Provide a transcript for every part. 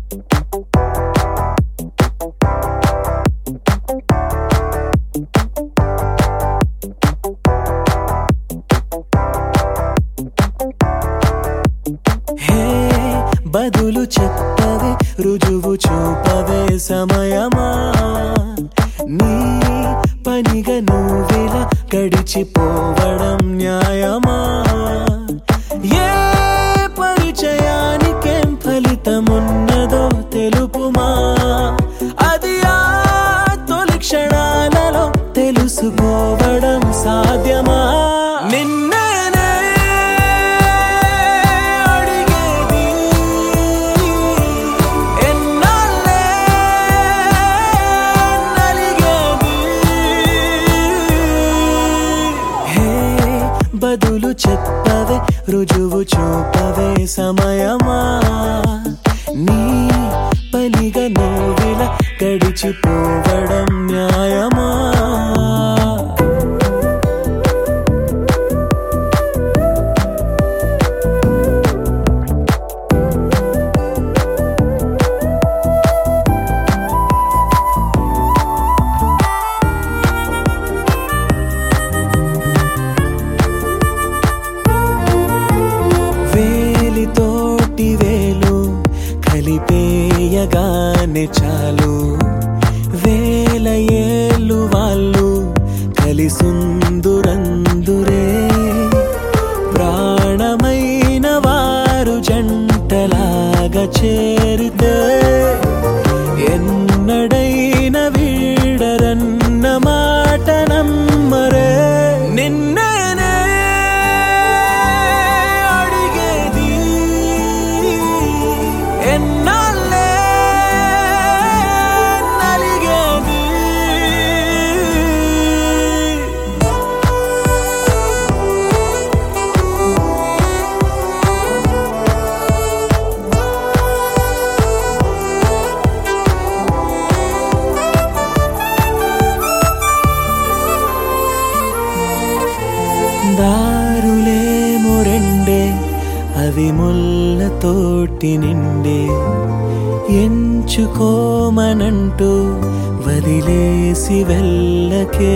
హే బదులు చెప్పవే రుజువు చూపవే సమయమా నీ పనిగా నువ్విలా గడిచిపోవడం న్యాయమా ఏ పరిచయానికేం ఫలితమున్నదో తెలుపుమా అది ఆ తొలి క్షణాలలో తెలుసుకోవడం సాధ్యమా నిన్నేనే అడిగేది ఎన్నాళ్ళే నలిగేది హే బదులు చెప్పవే రుజువు చూపవే సమయమా నీ పనిగా నువ్విలా గడిచిపోవడం న్యాయమా వేలితోటి వేలు కలిపేయగానే చాలు వేల ఏళ్ళు వాళ్ళు కలిసుందురందురే ప్రాణమైన వారు జంటలాగా చేరితే ఎన్నడైన వీడరన్న మాట నమ్మరే నిన్నేనే అడిగేది ఎన్నాళ్ళే నలిగేది దారులేమో రెండే అవి ముళ్ళతోటి నిండే ఎంచుకోమనంటూ వదిలేసి వెళ్ళకే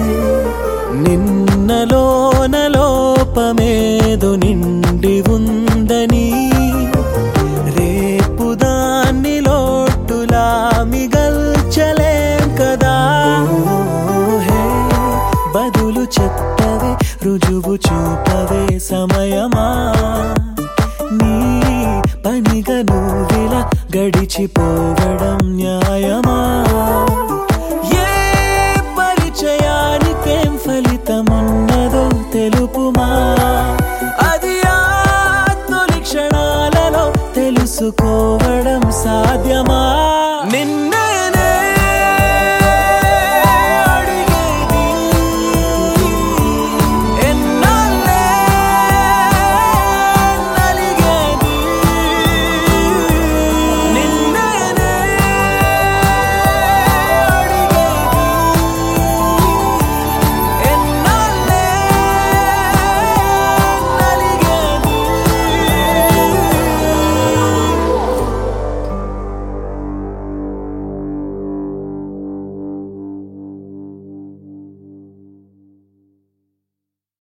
నిన్నలోన లోపమేదో నిండి ఉందని రేపు దాన్ని లోటులా మిగల్చలేం కదా హే బదులు చెప్పవే రుజువు చూపవే సమయమా నీ పనిగా నువ్విలా గడిచిపోవడం న్యాయమా ఏ పరిచయానికేం ఫలితమున్నదో తెలుపుమా అది ఆ తొలి క్షణాలలో తెలుసుకోవడం